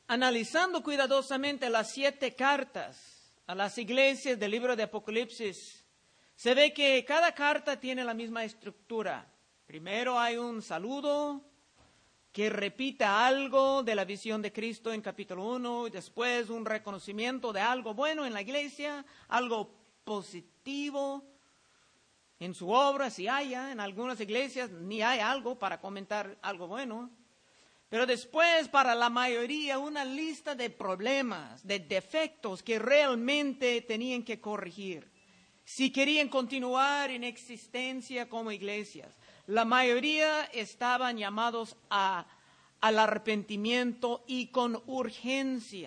analizando cuidadosamente las 7 cartas a las iglesias del libro de Apocalipsis, se ve que cada carta tiene la misma estructura. Primero hay un saludo que repita algo de la visión de Cristo en capítulo 1, y después un reconocimiento de algo bueno en la iglesia, algo positivo en su obra, si haya. En algunas iglesias ni hay algo para comentar algo bueno. Pero después, para la mayoría, una lista de problemas, de defectos que realmente tenían que corregir si querían continuar en existencia como iglesias. La mayoría estaban llamados al arrepentimiento y con urgencia.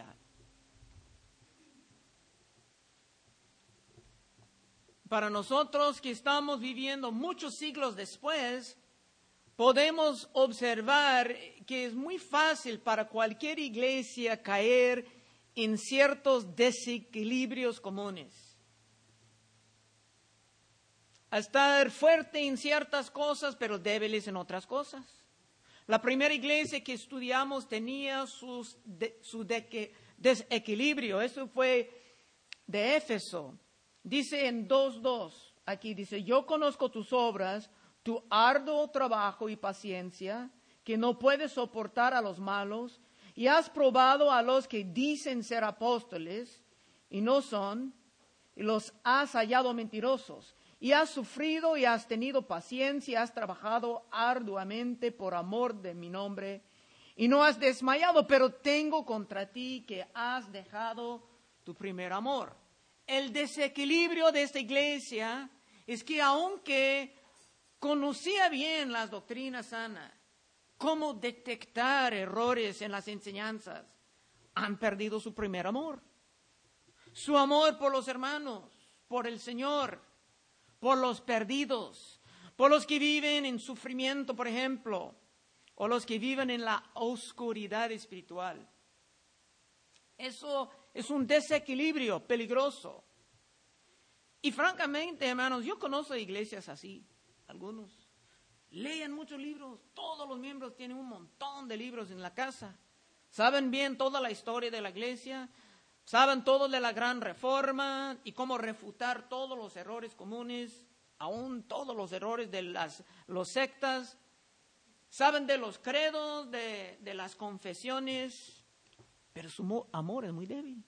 Para nosotros que estamos viviendo muchos siglos después, podemos observar que es muy fácil para cualquier iglesia caer en ciertos desequilibrios comunes. A estar fuerte en ciertas cosas, pero débiles en otras cosas. La primera iglesia que estudiamos tenía su desequilibrio. Eso fue de Éfeso. Dice en 2:2, aquí dice: yo conozco tus obras, tu arduo trabajo y paciencia, que no puedes soportar a los malos, y has probado a los que dicen ser apóstoles y no son, y los has hallado mentirosos. Y has sufrido y has tenido paciencia, has trabajado arduamente por amor de mi nombre, y no has desmayado, pero tengo contra ti que has dejado tu primer amor. El desequilibrio de esta iglesia es que aunque conocía bien las doctrinas sanas, cómo detectar errores en las enseñanzas, han perdido su primer amor. Su amor por los hermanos, por el Señor, por los perdidos, por los que viven en sufrimiento, por ejemplo, o los que viven en la oscuridad espiritual. Eso es un desequilibrio peligroso. Y francamente, hermanos, yo conozco iglesias así, algunos. Leen muchos libros, todos los miembros tienen un montón de libros en la casa. Saben bien toda la historia de la iglesia, saben todo de la gran reforma y cómo refutar todos los errores comunes, aún todos los errores de los sectas. Saben de los credos, de las confesiones, pero su amor es muy débil.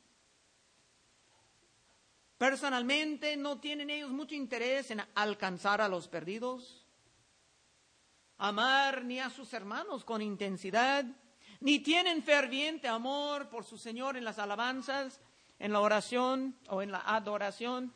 Personalmente, no tienen ellos mucho interés en alcanzar a los perdidos, amar ni a sus hermanos con intensidad, ni tienen ferviente amor por su Señor en las alabanzas, en la oración o en la adoración.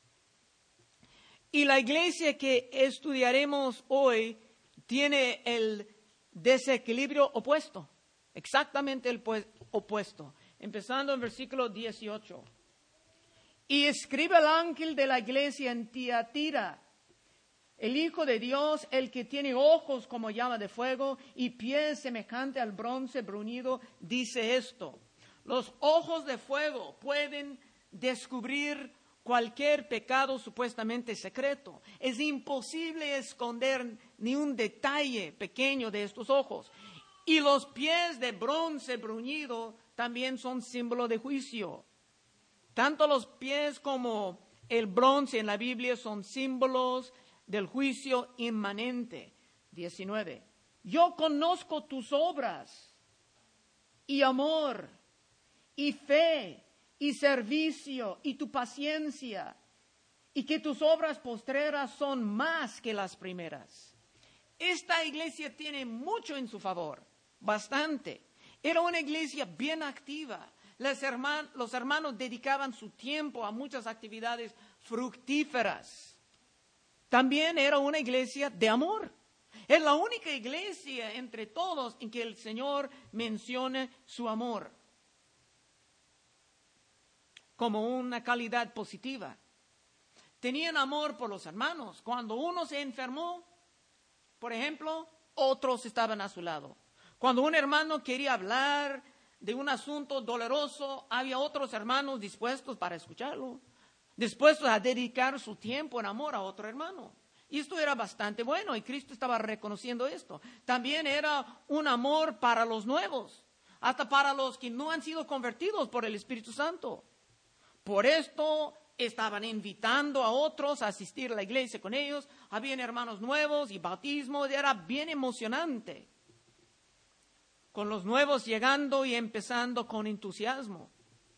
Y la iglesia que estudiaremos hoy tiene el desequilibrio opuesto, exactamente el opuesto. Empezando en versículo 18. Y escribe al ángel de la iglesia en Tiatira, el Hijo de Dios, el que tiene ojos como llama de fuego y pies semejante al bronce bruñido, dice esto: los ojos de fuego pueden descubrir cualquier pecado supuestamente secreto. Es imposible esconder ni un detalle pequeño de estos ojos. Y los pies de bronce bruñido también son símbolo de juicio. Tanto los pies como el bronce en la Biblia son símbolos del juicio inmanente. 19. Yo conozco tus obras y amor y fe y servicio y tu paciencia, y que tus obras postreras son más que las primeras. Esta iglesia tiene mucho en su favor, bastante. Era una iglesia bien activa. Los hermanos dedicaban su tiempo a muchas actividades fructíferas. También era una iglesia de amor. Es la única iglesia entre todos en que el Señor menciona su amor como una calidad positiva. Tenían amor por los hermanos. Cuando uno se enfermó, por ejemplo, otros estaban a su lado. Cuando un hermano quería hablar de un asunto doloroso, había otros hermanos dispuestos para escucharlo, dispuestos a dedicar su tiempo en amor a otro hermano. Y esto era bastante bueno, y Cristo estaba reconociendo esto. También era un amor para los nuevos. hasta para los que no han sido convertidos por el Espíritu Santo. Por esto estaban invitando a otros a asistir a la iglesia con ellos. Habían hermanos nuevos y bautismo. Era bien emocionante. Con los nuevos llegando y empezando con entusiasmo.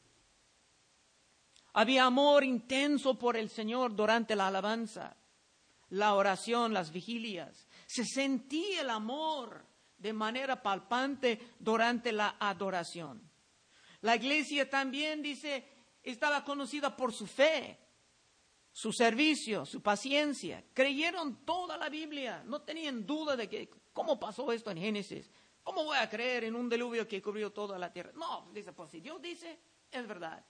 Había amor intenso por el Señor durante la alabanza, la oración, las vigilias. Se sentía el amor de manera palpante durante la adoración. La iglesia también, dice, estaba conocida por su fe, su servicio, su paciencia. Creyeron toda la Biblia. No tenían duda de que, ¿cómo pasó esto en Génesis? ¿Cómo voy a creer en un diluvio que cubrió toda la tierra? No, dice, pues si Dios dice, es verdad.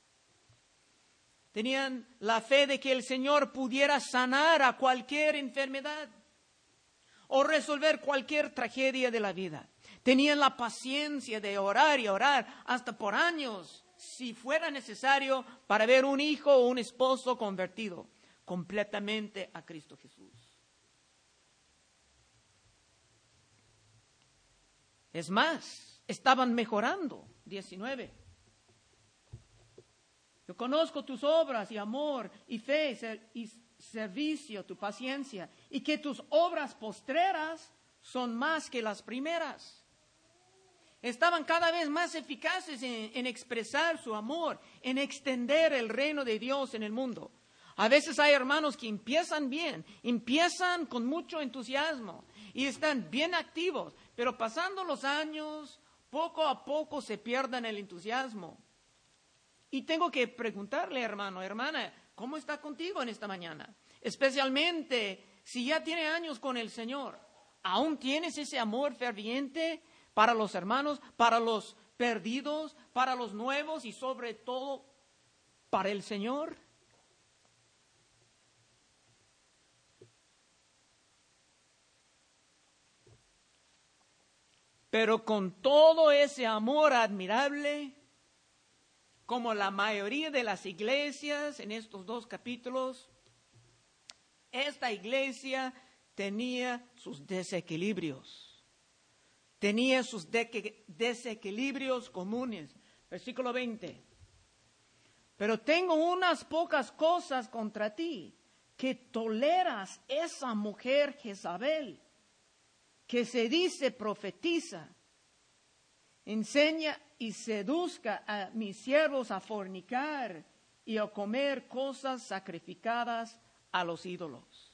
Tenían la fe de que el Señor pudiera sanar a cualquier enfermedad o resolver cualquier tragedia de la vida. Tenían la paciencia de orar y orar hasta por años, si fuera necesario, para ver un hijo o un esposo convertido completamente a Cristo Jesús. Es más, estaban mejorando. 19. Yo conozco tus obras y amor y fe y servicio, tu paciencia, y que tus obras postreras son más que las primeras. Estaban cada vez más eficaces en expresar su amor, en extender el reino de Dios en el mundo. A veces hay hermanos que empiezan bien, empiezan con mucho entusiasmo y están bien activos, pero pasando los años, poco a poco se pierden el entusiasmo. Y tengo que preguntarle, hermano, hermana, ¿cómo está contigo en esta mañana? Especialmente si ya tiene años con el Señor. ¿Aún tienes ese amor ferviente para los hermanos, para los perdidos, para los nuevos y sobre todo para el Señor? Pero con todo ese amor admirable, como la mayoría de las iglesias en estos 2 capítulos, esta iglesia tenía sus desequilibrios. Tenía sus desequilibrios comunes. Versículo 20. Pero tengo unas pocas cosas contra ti, que toleras esa mujer Jezabel, que se dice profetiza, enseña y seduzca a mis siervos a fornicar y a comer cosas sacrificadas a los ídolos.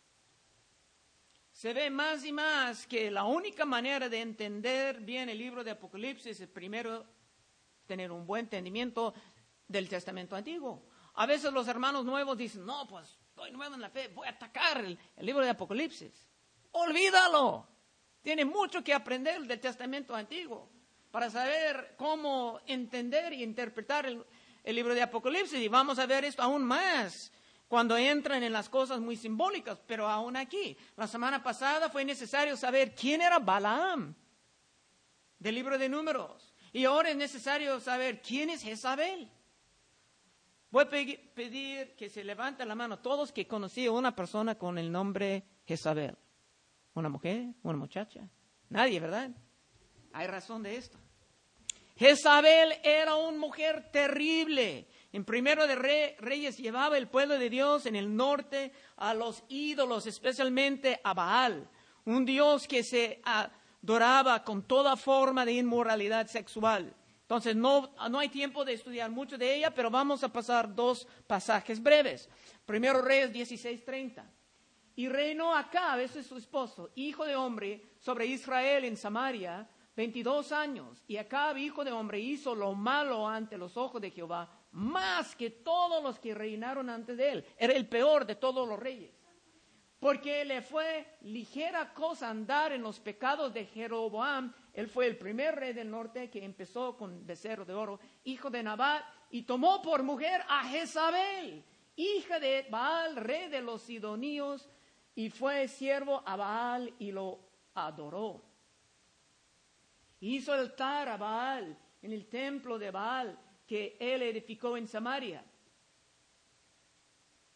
Se ve más y más que la única manera de entender bien el libro de Apocalipsis es primero tener un buen entendimiento del Testamento Antiguo. A veces los hermanos nuevos dicen, no, pues estoy nuevo en la fe, voy a atacar el libro de Apocalipsis. Olvídalo. Tiene mucho que aprender del Testamento Antiguo para saber cómo entender y interpretar el libro de Apocalipsis. Y vamos a ver esto aún más cuando entran en las cosas muy simbólicas, pero aún aquí. La semana pasada fue necesario saber quién era Balaam del libro de Números. Y ahora es necesario saber quién es Jezabel. Voy a pedir que se levante la mano todos que conocían a una persona con el nombre Jezabel. ¿Una mujer? ¿Una muchacha? Nadie, ¿verdad? Hay razón de esto. Jezabel era una mujer terrible. En Primero de Reyes llevaba el pueblo de Dios en el norte a los ídolos, especialmente a Baal, un dios que se adoraba con toda forma de inmoralidad sexual. Entonces no hay tiempo de estudiar mucho de ella, pero vamos a pasar 2 pasajes breves. Primero Reyes 16:30. Y reinó Acab, ese es su esposo, hijo de hombre, sobre Israel en Samaria 22 años. Y Acab, hijo de hombre, hizo lo malo ante los ojos de Jehová, más que todos los que reinaron antes de él. Era el peor de todos los reyes. Porque le fue ligera cosa andar en los pecados de Jeroboam. Él fue el primer rey del norte que empezó con becerro de oro, hijo de Nabat, y tomó por mujer a Jezabel, hija de Baal, rey de los sidonios, y fue siervo a Baal y lo adoró. Hizo altar a Baal en el templo de Baal que él edificó en Samaria.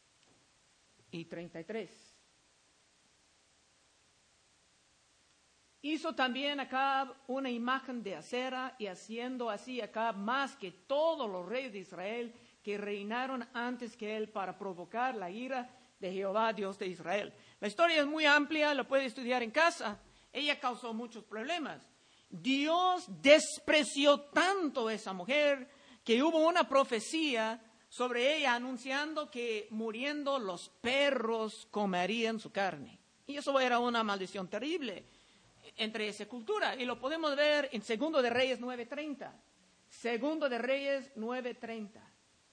Y 33. Hizo también Acab una imagen de acera, y haciendo así Acab más que todos los reyes de Israel que reinaron antes que él, para provocar la ira de Jehová, Dios de Israel. La historia es muy amplia, lo puede estudiar en casa. Ella causó muchos problemas. Dios despreció tanto a esa mujer que hubo una profecía sobre ella anunciando que muriendo los perros comerían su carne. Y eso era una maldición terrible entre esa cultura. Y lo podemos ver en 2 de Reyes 9:30. 2 de Reyes 9:30.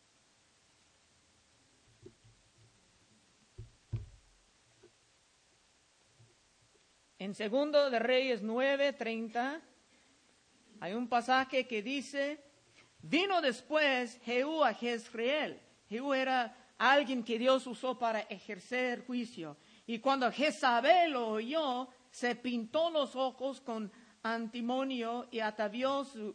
En 2 de Reyes 9:30 hay un pasaje que dice: vino después Jehú a Jezreel. Jehú era alguien que Dios usó para ejercer juicio. Y cuando Jezabel lo oyó, se pintó los ojos con antimonio y atavió su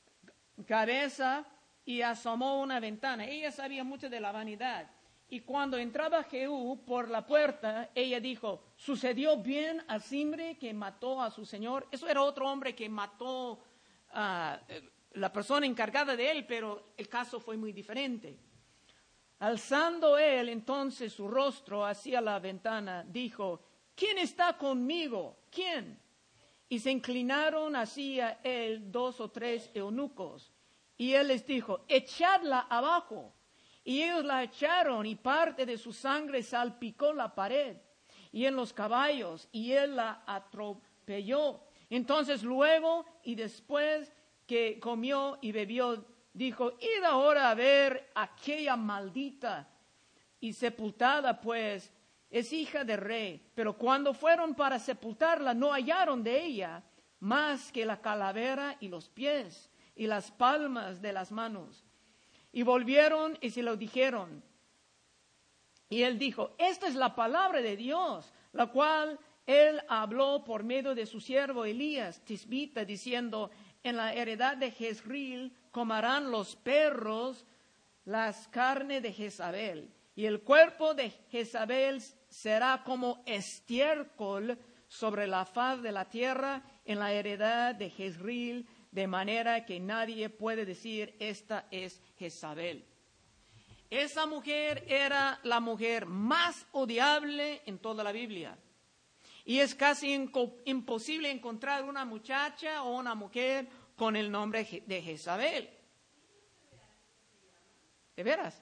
cabeza y asomó una ventana. Ella sabía mucho de la vanidad. Y cuando entraba Jehú por la puerta, ella dijo: ¿sucedió bien a Zimri que mató a su señor? Eso era otro hombre que mató a la persona encargada de él, pero el caso fue muy diferente. Alzando él entonces su rostro hacia la ventana, dijo: ¿quién está conmigo? ¿Quién? Y se inclinaron hacia él 2 o 3 eunucos. Y él les dijo: echadla abajo. Y ellos la echaron, y parte de su sangre salpicó la pared y en los caballos, y él la atropelló. Entonces luego, y después que comió y bebió, dijo: id ahora a ver aquella maldita y sepultada, pues es hija de rey. Pero cuando fueron para sepultarla, no hallaron de ella más que la calavera y los pies y las palmas de las manos. Y volvieron y se lo dijeron. Y él dijo: esta es la palabra de Dios, la cual él habló por medio de su siervo Elías Tisbita, diciendo: en la heredad de Jezreel comerán los perros las carnes de Jezabel, y el cuerpo de Jezabel será como estiércol sobre la faz de la tierra en la heredad de Jezreel, de manera que nadie puede decir: esta es Jezabel. Esa mujer era la mujer más odiable en toda la Biblia. Y es casi imposible encontrar una muchacha o una mujer con el nombre de Jezabel. ¿De veras?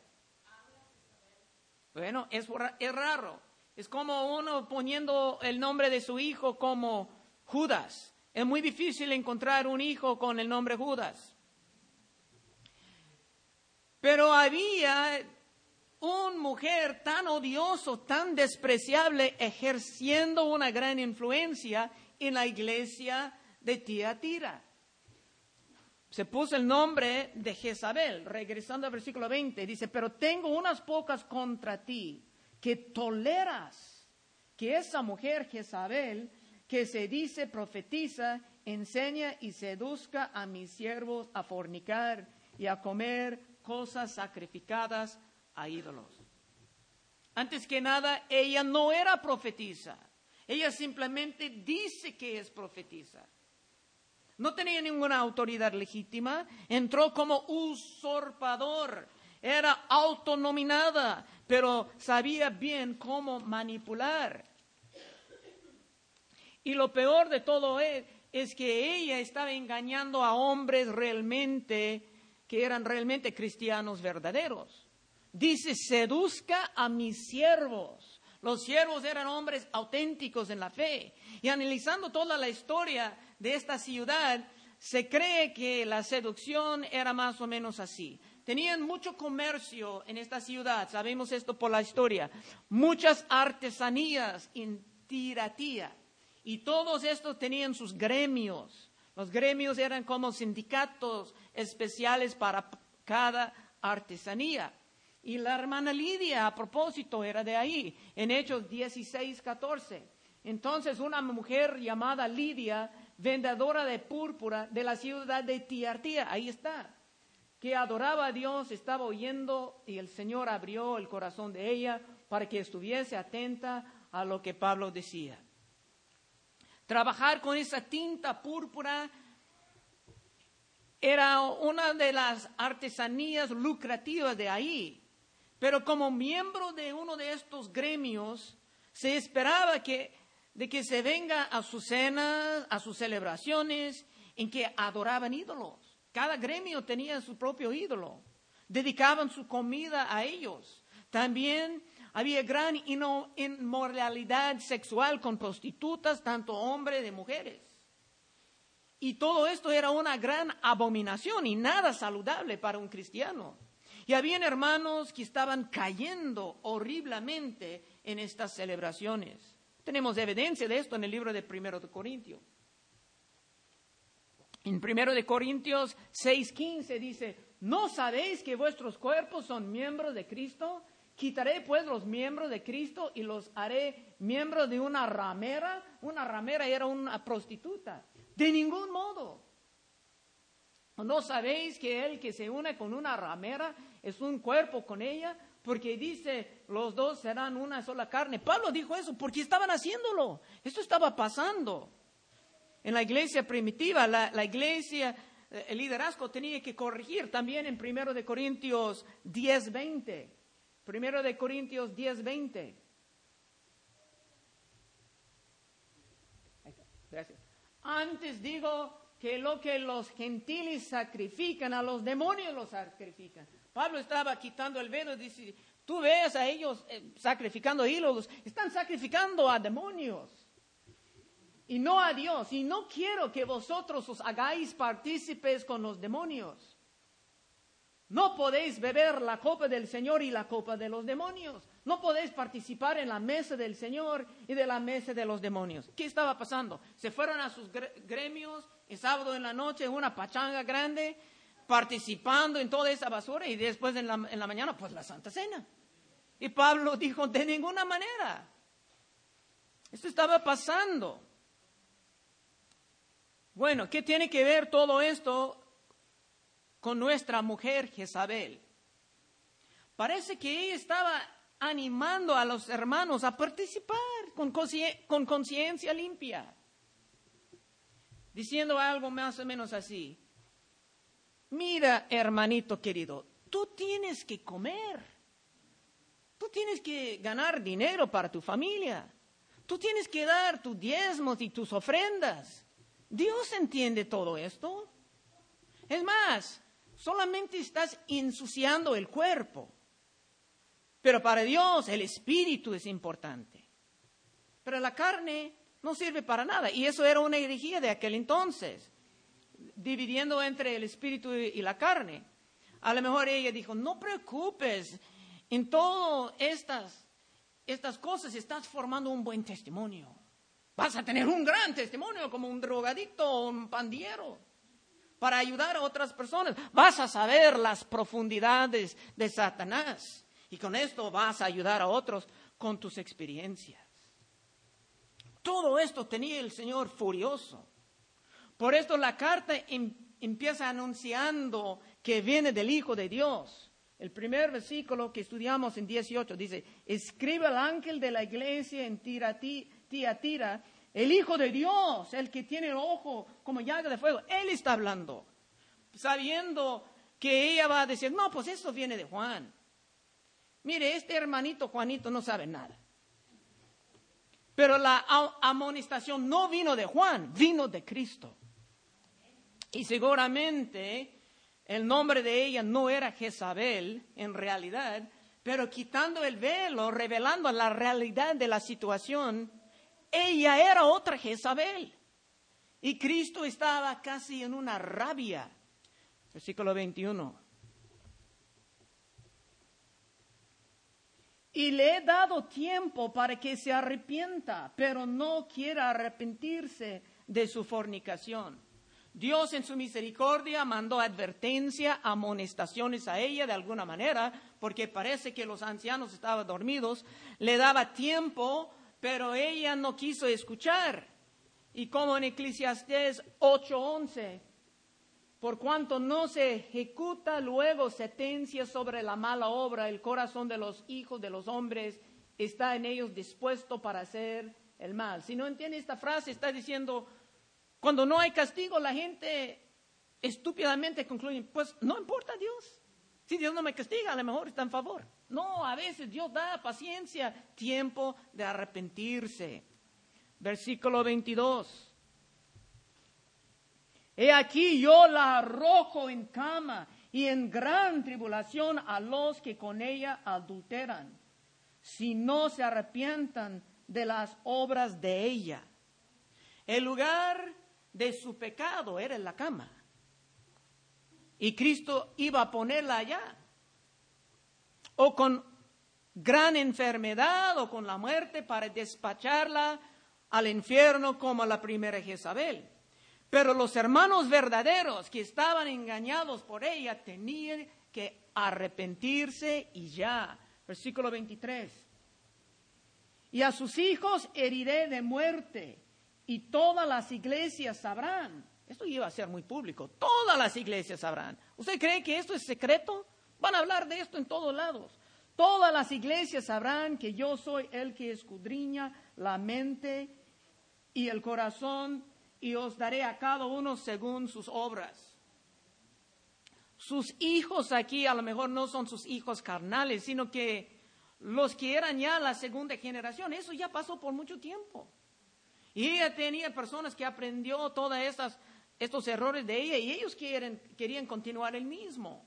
Bueno, es raro. Es como uno poniendo el nombre de su hijo como Judas. Es muy difícil encontrar un hijo con el nombre Judas. Pero había una mujer tan odiosa, tan despreciable, ejerciendo una gran influencia en la iglesia de Tiatira. Se puso el nombre de Jezabel. Regresando al versículo 20, dice: pero tengo unas pocas contra ti, que toleras que esa mujer Jezabel, que se dice profetiza, enseña y seduzca a mis siervos a fornicar y a comer cosas sacrificadas a ídolos. Antes que nada, ella no era profetisa. Ella simplemente dice que es profetisa. No tenía ninguna autoridad legítima. Entró como usurpador. Era autonominada, pero sabía bien cómo manipular. Y lo peor de todo es que ella estaba engañando a hombres que eran realmente cristianos verdaderos. Dice: seduzca a mis siervos. Los siervos eran hombres auténticos en la fe. Y analizando toda la historia de esta ciudad, se cree que la seducción era más o menos así. Tenían mucho comercio en esta ciudad, sabemos esto por la historia. Muchas artesanías en Tiatira. Y todos estos tenían sus gremios. Los gremios eran como sindicatos especiales para cada artesanía. Y la hermana Lidia, a propósito, era de ahí, en Hechos 16:14. Entonces una mujer llamada Lidia, vendedora de púrpura de la ciudad de Tiatira, ahí está, que adoraba a Dios, estaba oyendo, y el Señor abrió el corazón de ella para que estuviese atenta a lo que Pablo decía. Trabajar con esa tinta púrpura era una de las artesanías lucrativas de ahí. Pero como miembro de uno de estos gremios, se esperaba de que se venga a sus cenas, a sus celebraciones, en que adoraban ídolos. Cada gremio tenía su propio ídolo. Dedicaban su comida a ellos. También había gran inmoralidad sexual con prostitutas, tanto hombres de mujeres. Y todo esto era una gran abominación y nada saludable para un cristiano. Y habían hermanos que estaban cayendo horriblemente en estas celebraciones. Tenemos evidencia de esto en el libro de 1 de Corintios. En 1 de Corintios 6:15 dice, ¿no sabéis que vuestros cuerpos son miembros de Cristo? Quitaré pues los miembros de Cristo y los haré miembros de una ramera. Una ramera era una prostituta. De ningún modo. ¿No sabéis que el que se une con una ramera es un cuerpo con ella? Porque dice, los dos serán una sola carne. Pablo dijo eso porque estaban haciéndolo. Esto estaba pasando. En la iglesia primitiva, la iglesia, el liderazgo tenía que corregir. También en 1 de Corintios 10:20. 1 de Corintios 10:20. Gracias. Antes digo que lo que los gentiles sacrifican, a los demonios los sacrifican. Pablo estaba quitando el velo y dice, tú ves a ellos sacrificando ídolos, están sacrificando a demonios y no a Dios. Y no quiero que vosotros os hagáis partícipes con los demonios. No podéis beber la copa del Señor y la copa de los demonios. No podéis participar en la mesa del Señor y de la mesa de los demonios. ¿Qué estaba pasando? Se fueron a sus gremios el sábado en la noche, una pachanga grande, participando en toda esa basura y después en la mañana, pues la Santa Cena. Y Pablo dijo, de ninguna manera. Esto estaba pasando. Bueno, ¿qué tiene que ver todo esto con nuestra mujer Jezabel? Parece que ella estaba animando a los hermanos a participar con conciencia limpia, diciendo algo más o menos así. Mira, hermanito querido, tú tienes que comer, tú tienes que ganar dinero para tu familia, tú tienes que dar tus diezmos y tus ofrendas. Dios entiende todo esto. Es más, solamente estás ensuciando el cuerpo. Pero para Dios el espíritu es importante. Pero la carne no sirve para nada. Y eso era una herejía de aquel entonces, dividiendo entre el espíritu y la carne. A lo mejor ella dijo, no preocupes, en todas estas cosas estás formando un buen testimonio. Vas a tener un gran testimonio como un drogadicto o un pandillero para ayudar a otras personas. Vas a saber las profundidades de Satanás y con esto vas a ayudar a otros con tus experiencias. Todo esto tenía el Señor furioso. Por esto la carta empieza anunciando que viene del Hijo de Dios. El primer versículo que estudiamos en 18 dice, escribe al ángel de la iglesia en Tiatira, el Hijo de Dios, el que tiene el ojo como llaga de fuego. Él está hablando, sabiendo que ella va a decir, no, pues eso viene de Juan. Mire, este hermanito Juanito no sabe nada. Pero la amonestación no vino de Juan, vino de Cristo. Y seguramente el nombre de ella no era Jezabel en realidad, pero quitando el velo, revelando la realidad de la situación, ella era otra Jezabel. Y Cristo estaba casi en una rabia. Versículo 21. Y le he dado tiempo para que se arrepienta, pero no quiere arrepentirse de su fornicación. Dios en su misericordia mandó advertencia, amonestaciones a ella de alguna manera, porque parece que los ancianos estaban dormidos. Le daba tiempo, pero ella no quiso escuchar. Y como en Eclesiastés 8:11, por cuanto no se ejecuta luego sentencia sobre la mala obra, el corazón de los hijos de los hombres está en ellos dispuesto para hacer el mal. Si no entiende esta frase, está diciendo, cuando no hay castigo, la gente estúpidamente concluye, pues no importa Dios. Si Dios no me castiga, a lo mejor está en favor. No, a veces Dios da paciencia, tiempo de arrepentirse. Versículo 22. He aquí yo la arrojo en cama y en gran tribulación a los que con ella adulteran, si no se arrepientan de las obras de ella. El lugar de su pecado era en la cama. Y Cristo iba a ponerla allá. O con gran enfermedad o con la muerte para despacharla al infierno como la primera Jezabel. Pero los hermanos verdaderos que estaban engañados por ella tenían que arrepentirse y ya. Versículo 23. Y a sus hijos heriré de muerte y todas las iglesias sabrán. Esto iba a ser muy público. Todas las iglesias sabrán. ¿Usted cree que esto es secreto? Van a hablar de esto en todos lados. Todas las iglesias sabrán que yo soy el que escudriña la mente y el corazón, y os daré a cada uno según sus obras. Sus hijos aquí a lo mejor no son sus hijos carnales, sino que los que eran ya la segunda generación. Eso ya pasó por mucho tiempo. Y ella tenía personas que aprendió todos estos errores de ella y ellos querían continuar el mismo.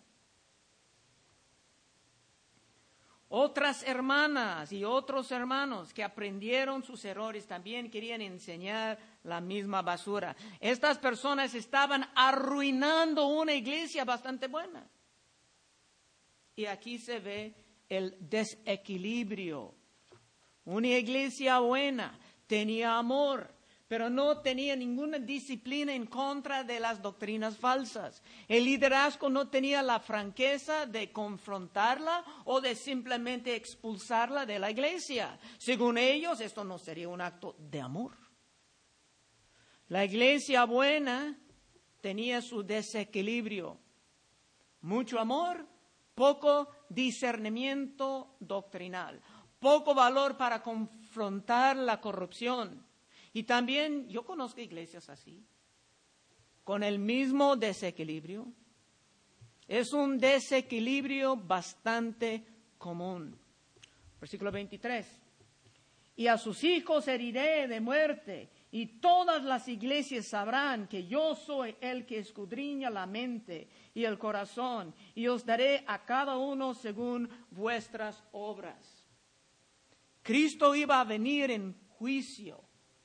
Otras hermanas y otros hermanos que aprendieron sus errores también querían enseñar la misma basura. Estas personas estaban arruinando una iglesia bastante buena. Y aquí se ve el desequilibrio. Una iglesia buena tenía amor, pero no tenía ninguna disciplina en contra de las doctrinas falsas. El liderazgo no tenía la franqueza de confrontarla o de simplemente expulsarla de la iglesia. Según ellos, esto no sería un acto de amor. La iglesia buena tenía su desequilibrio. Mucho amor, poco discernimiento doctrinal, poco valor para confrontar la corrupción. Y también yo conozco iglesias así, con el mismo desequilibrio. Es un desequilibrio bastante común. Versículo 23. Y a sus hijos heriré de muerte, y todas las iglesias sabrán que yo soy el que escudriña la mente y el corazón, y os daré a cada uno según vuestras obras. Cristo iba a venir en juicio.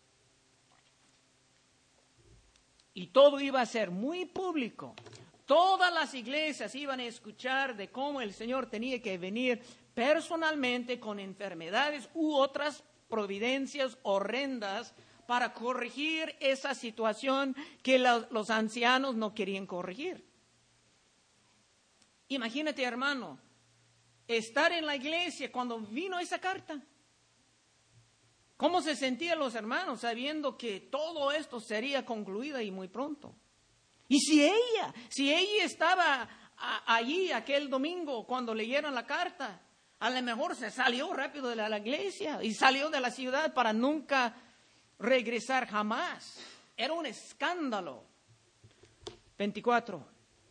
Y todo iba a ser muy público. Todas las iglesias iban a escuchar de cómo el Señor tenía que venir personalmente con enfermedades u otras providencias horrendas para corregir esa situación que los ancianos no querían corregir. Imagínate, hermano, estar en la iglesia cuando vino esa carta. ¿Cómo se sentían los hermanos sabiendo que todo esto sería concluido y muy pronto? Y si ella estaba allí aquel domingo cuando leyeron la carta, a lo mejor se salió rápido de la iglesia y salió de la ciudad para nunca regresar jamás. Era un escándalo. 24.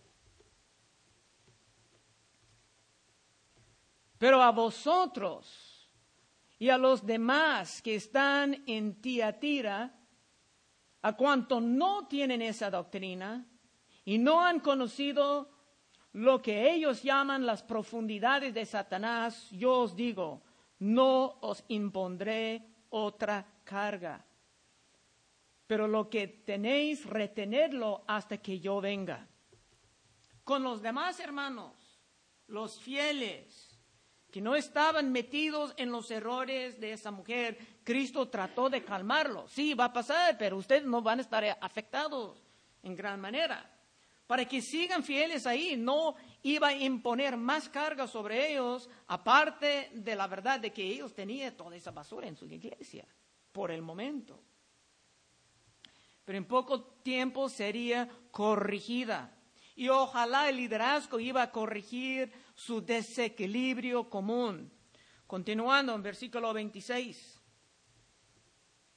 Pero a vosotros y a los demás que están en Tiatira, a cuanto no tienen esa doctrina y no han conocido lo que ellos llaman las profundidades de Satanás, yo os digo, no os impondré otra carga. Pero lo que tenéis, retenedlo hasta que yo venga. Con los demás hermanos, los fieles, que no estaban metidos en los errores de esa mujer, Cristo trató de calmarlos. Sí, va a pasar, pero ustedes no van a estar afectados en gran manera. Para que sigan fieles ahí, no iba a imponer más carga sobre ellos, aparte de la verdad de que ellos tenían toda esa basura en su iglesia, por el momento. Pero en poco tiempo sería corregida. Y ojalá el liderazgo iba a corregir su desequilibrio común. Continuando en versículo 26.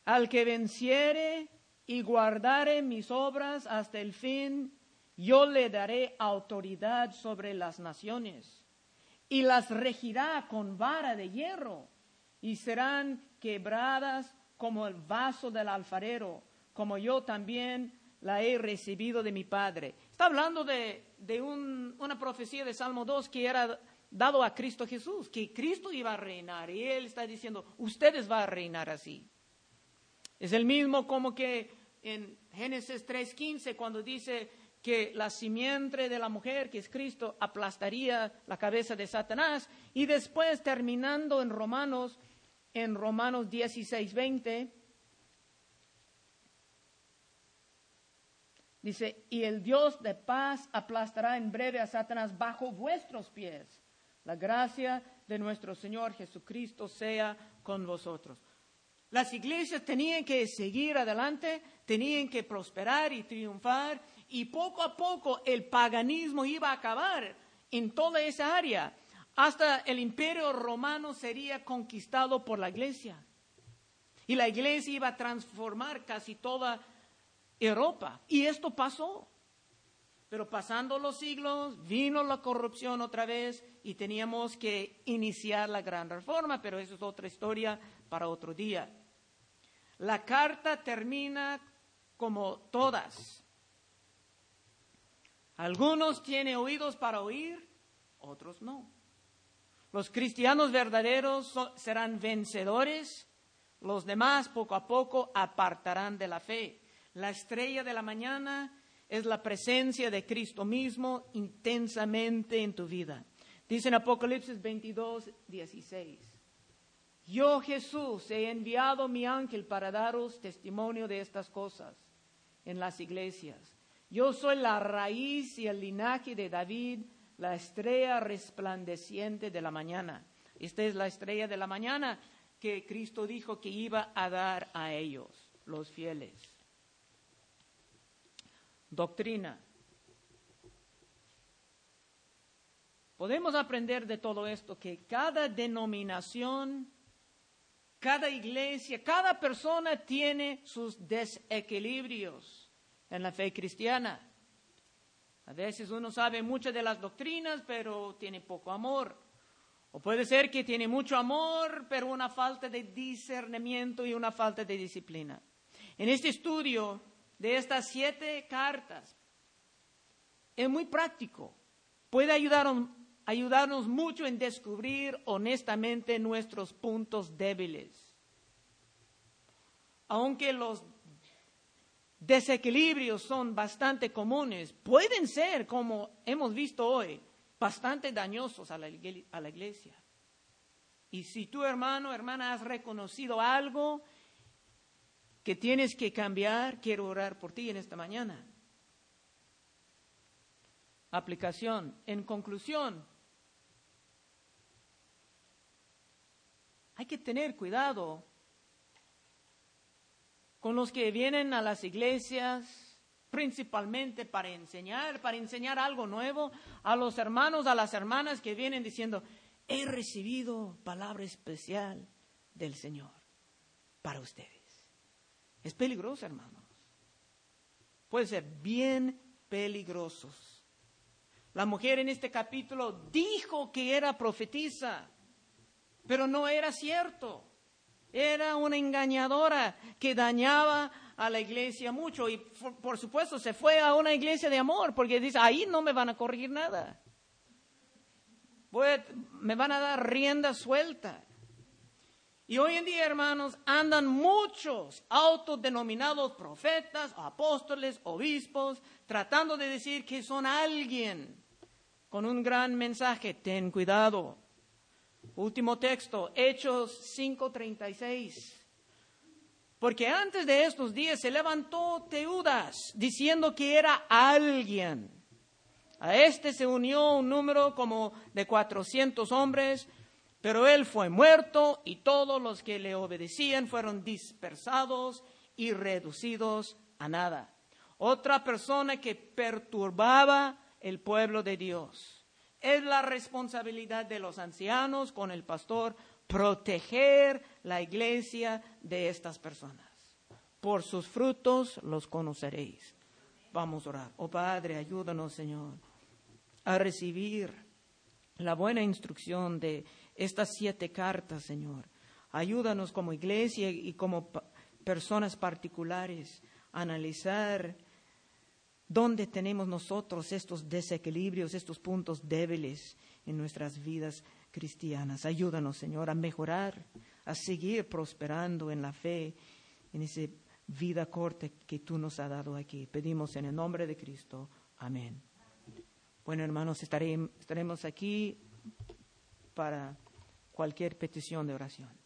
Al que venciere y guardare mis obras hasta el fin, yo le daré autoridad sobre las naciones, y las regirá con vara de hierro, y serán quebradas como el vaso del alfarero, como yo también la he recibido de mi Padre. Está hablando de una profecía de Salmo 2 que era dado a Cristo Jesús, que Cristo iba a reinar, y Él está diciendo, ustedes van a reinar así. Es el mismo como que en Génesis 3:15, cuando dice que la simiente de la mujer, que es Cristo, aplastaría la cabeza de Satanás. Y después, terminando en Romanos 16:20, dice, y el Dios de paz aplastará en breve a Satanás bajo vuestros pies. La gracia de nuestro Señor Jesucristo sea con vosotros. Las iglesias tenían que seguir adelante, tenían que prosperar y triunfar, y poco a poco el paganismo iba a acabar en toda esa área. Hasta el imperio romano sería conquistado por la iglesia. Y la iglesia iba a transformar casi toda Europa. Y esto pasó. Pero pasando los siglos, vino la corrupción otra vez y teníamos que iniciar la gran reforma, pero eso es otra historia para otro día. La carta termina como todas. Algunos tienen oídos para oír, otros no. Los cristianos verdaderos serán vencedores, los demás poco a poco apartarán de la fe. La estrella de la mañana es la presencia de Cristo mismo intensamente en tu vida. Dice en Apocalipsis 22:16. Yo, Jesús, he enviado mi ángel para daros testimonio de estas cosas en las iglesias. Yo soy la raíz y el linaje de David, la estrella resplandeciente de la mañana. Esta es la estrella de la mañana que Cristo dijo que iba a dar a ellos, los fieles. Doctrina. Podemos aprender de todo esto que cada denominación, cada iglesia, cada persona tiene sus desequilibrios en la fe cristiana. A veces uno sabe mucho de las doctrinas, pero tiene poco amor. O puede ser que tiene mucho amor, pero una falta de discernimiento y una falta de disciplina. En este estudio de estas 7 cartas, es muy práctico. Puede ayudarnos mucho en descubrir honestamente nuestros puntos débiles. Aunque los desequilibrios son bastante comunes, pueden ser, como hemos visto hoy, bastante dañosos a la iglesia. Y si tú, hermano, hermana, has reconocido algo que tienes que cambiar, quiero orar por ti en esta mañana. Aplicación. En conclusión, hay que tener cuidado con los que vienen a las iglesias, principalmente para enseñar algo nuevo, a los hermanos, a las hermanas que vienen diciendo, he recibido palabra especial del Señor para ustedes. Es peligroso, hermanos. Puede ser bien peligrosos. La mujer en este capítulo dijo que era profetisa, pero no era cierto. Era una engañadora que dañaba a la iglesia mucho. Y por supuesto se fue a una iglesia de amor, porque dice, ahí no me van a corregir nada. Me van a dar rienda suelta. Y hoy en día, hermanos, andan muchos autodenominados profetas, apóstoles, obispos, tratando de decir que son alguien con un gran mensaje. Ten cuidado. Último texto, Hechos 5:36. Porque antes de estos días se levantó Teudas diciendo que era alguien. A este se unió un número como de 400 hombres, pero él fue muerto y todos los que le obedecían fueron dispersados y reducidos a nada. Otra persona que perturbaba el pueblo de Dios. Es la responsabilidad de los ancianos con el pastor proteger la iglesia de estas personas. por sus frutos los conoceréis. Vamos a orar. Oh Padre, ayúdanos, Señor, a recibir la buena instrucción de estas 7 cartas, Señor. Ayúdanos como iglesia y como personas particulares a analizar dónde tenemos nosotros estos desequilibrios, estos puntos débiles en nuestras vidas cristianas. Ayúdanos, Señor, a mejorar, a seguir prosperando en la fe, en esa vida corta que tú nos has dado aquí. Pedimos en el nombre de Cristo. Amén. Bueno, hermanos, estaremos aquí para cualquier petición de oración.